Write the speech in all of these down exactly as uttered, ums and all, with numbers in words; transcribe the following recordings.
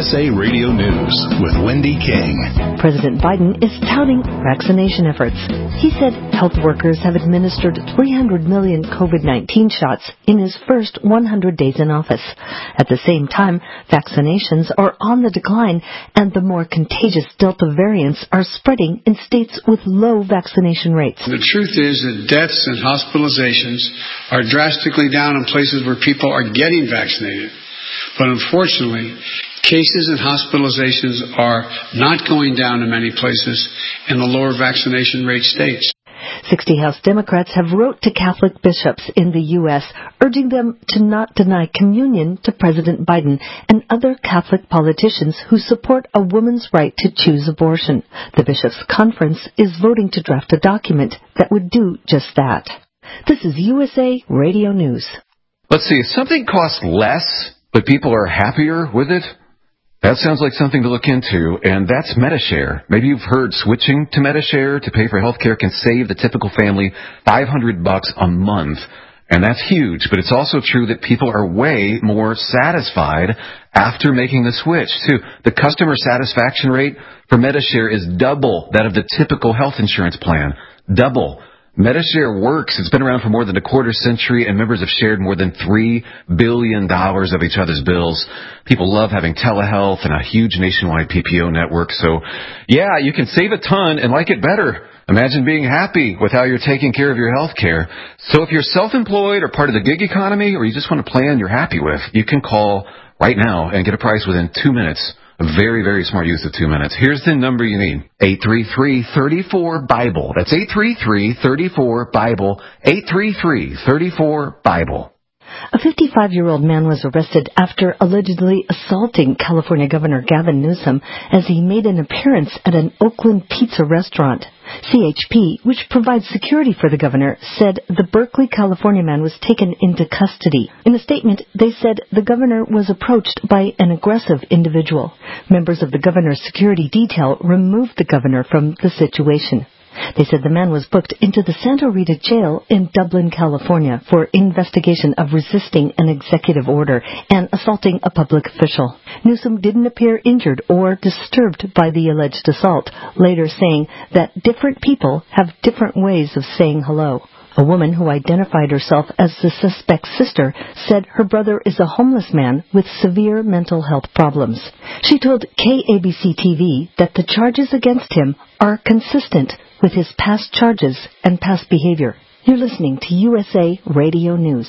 S A Radio News with Wendy King. President Biden is touting vaccination efforts. He said health workers have administered three hundred million COVID nineteen shots in his first one hundred days in office. At the same time, vaccinations are on the decline, and the more contagious Delta variants are spreading in states with low vaccination rates. The truth is that deaths and hospitalizations are drastically down in places where people are getting vaccinated. But unfortunately, cases and hospitalizations are not going down in many places in the lower vaccination rate states. sixty House Democrats have wrote to Catholic bishops in the U S urging them to not deny communion to President Biden and other Catholic politicians who support a woman's right to choose abortion. The bishops' conference is voting to draft a document that would do just that. This is U S A Radio News. Let's see, if something costs less, but people are happier with it, that sounds like something to look into, and that's Medi-Share. Maybe you've heard switching to Medi-Share to pay for health care can save the typical family five hundred bucks a month, and that's huge, but it's also true that people are way more satisfied after making the switch, too. The customer satisfaction rate for Medi-Share is double that of the typical health insurance plan. Double. Medi-Share works. It's been around for more than a quarter century, and members have shared more than three billion dollars of each other's bills. People love having telehealth and a huge nationwide P P O network. So, yeah, you can save a ton and like it better. Imagine being happy with how you're taking care of your health care. So if you're self-employed or part of the gig economy, or you just want a plan you're happy with, you can call right now and get a price within two minutes. A very, very smart use of two minutes. Here's the number you need. eight three three, three four, BIBLE. That's eight three three, three four, BIBLE. eight three three, three four, BIBLE. A fifty-five-year-old man was arrested after allegedly assaulting California Governor Gavin Newsom as he made an appearance at an Oakland pizza restaurant. C H P, which provides security for the governor, said the Berkeley, California man was taken into custody. In a statement, they said the governor was approached by an aggressive individual. Members of the governor's security detail removed the governor from the situation. They said the man was booked into the Santa Rita jail in Dublin, California for investigation of resisting an executive order and assaulting a public official. Newsom didn't appear injured or disturbed by the alleged assault, later saying that different people have different ways of saying hello. A woman who identified herself as the suspect's sister said her brother is a homeless man with severe mental health problems. She told K A B C T V that the charges against him are consistent with his past charges and past behavior. You're listening to U S A Radio News.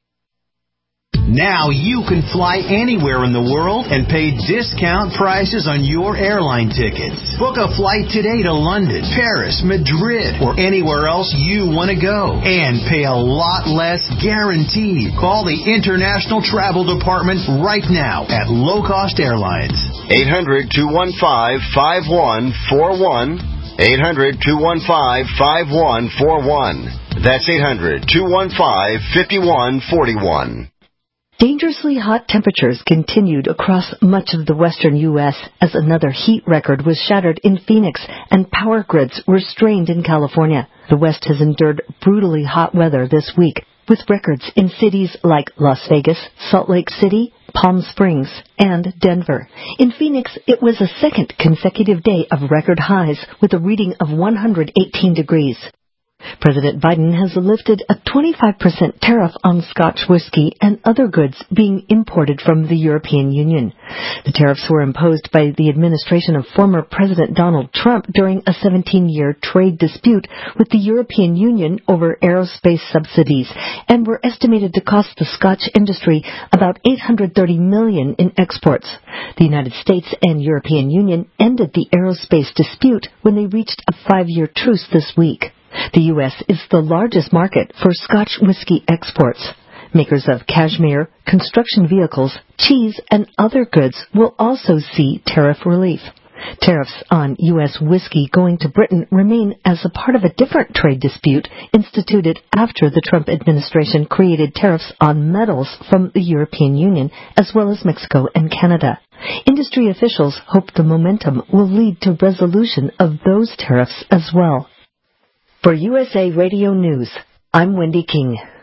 Now you can fly anywhere in the world and pay discount prices on your airline tickets. Book a flight today to London, Paris, Madrid, or anywhere else you want to go. And pay a lot less guaranteed. Call the International Travel Department right now at Low Cost Airlines. eight hundred, two one five, five one four one. eight hundred, two one five, five one four one. That's eight hundred, two one five, five one four one. Dangerously hot temperatures continued across much of the western U S as another heat record was shattered in Phoenix and power grids were strained in California. The West has endured brutally hot weather this week, with records in cities like Las Vegas, Salt Lake City, Palm Springs, and Denver. In Phoenix, it was a second consecutive day of record highs with a reading of one hundred eighteen degrees. President Biden has lifted a twenty-five percent tariff on Scotch whiskey and other goods being imported from the European Union. The tariffs were imposed by the administration of former President Donald Trump during a seventeen-year trade dispute with the European Union over aerospace subsidies and were estimated to cost the Scotch industry about eight hundred thirty million dollars in exports. The United States and European Union ended the aerospace dispute when they reached a five-year truce this week. The U S is the largest market for Scotch whiskey exports. Makers of cashmere, construction vehicles, cheese, and other goods will also see tariff relief. Tariffs on U S whiskey going to Britain remain as a part of a different trade dispute instituted after the Trump administration created tariffs on metals from the European Union, as well as Mexico and Canada. Industry officials hope the momentum will lead to resolution of those tariffs as well. For U S A Radio News, I'm Wendy King.